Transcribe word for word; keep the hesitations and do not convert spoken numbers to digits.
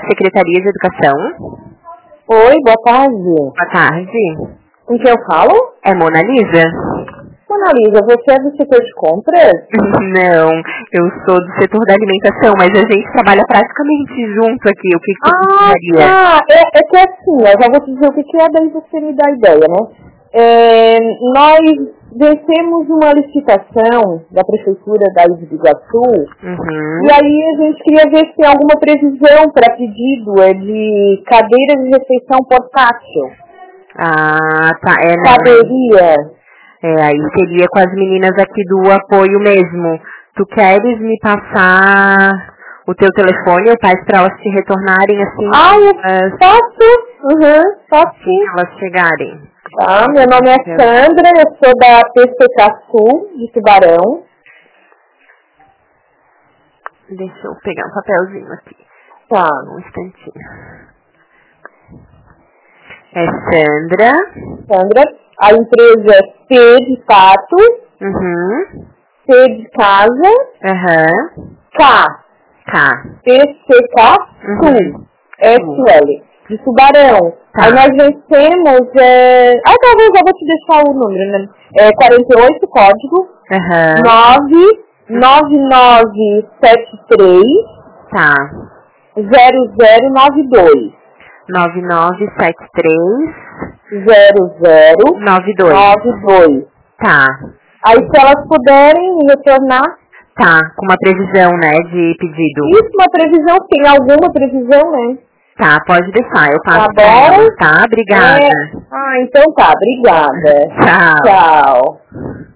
Secretaria de Educação. Oi, boa tarde. Boa tarde. Com quem eu falo? É Mona Lisa? Mona Lisa, você é do setor de compras? Não, eu sou do setor da alimentação, mas a gente trabalha praticamente junto aqui. O que que Ah, você tá. É, é que é assim, eu já vou te dizer o que que é, daí você me dá ideia, né? É, nós vencemos uma licitação da Prefeitura da Ilha de Iguaçu, Uhum. e aí a gente queria ver se tem alguma previsão para pedido é de cadeiras de refeição portátil. Ah, tá. É, não. Caberia. É, aí seria com as meninas aqui do apoio mesmo. Tu queres me passar o teu telefone? Eu passo para elas te retornarem assim Ah, eu elas, posso? Uhum, posso sim. elas chegarem. Tá, meu nome é Sandra, eu sou da P C K Sul, de Tubarão. Deixa eu pegar um papelzinho aqui. Tá. Um instantinho. É Sandra. Sandra, a empresa é P de pato, Uhum. C de casa, Aham. K, Tá. P C K Sul, Uhum. S L, de Tubarão. Tá. Aí nós vencemos, é... ah, talvez eu vou te deixar o número, né? É quarenta e oito, código, Aham. nove nove nove sete três Tá. zero zero nove dois. nove nove sete três zero zero nove dois. nove dois. Tá. Aí se elas puderem me retornar, Tá. Com uma previsão, né, de pedido. isso, uma previsão, tem alguma previsão, né? Tá, pode deixar. Eu passo Tá pra bom? elas, tá? Obrigada. É... Ah, então tá, obrigada. Tchau. Tchau.